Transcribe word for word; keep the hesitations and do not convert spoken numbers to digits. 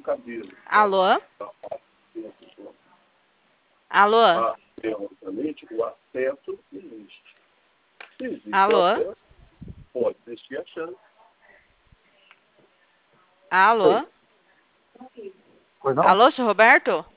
cabelo. Alô? Da face da pessoa. Alô? Ah, teoricamente, o acesso existe. Se existe o Alô? acesso, pode existir a chance. Alô? Pois não? Alô, senhor Roberto?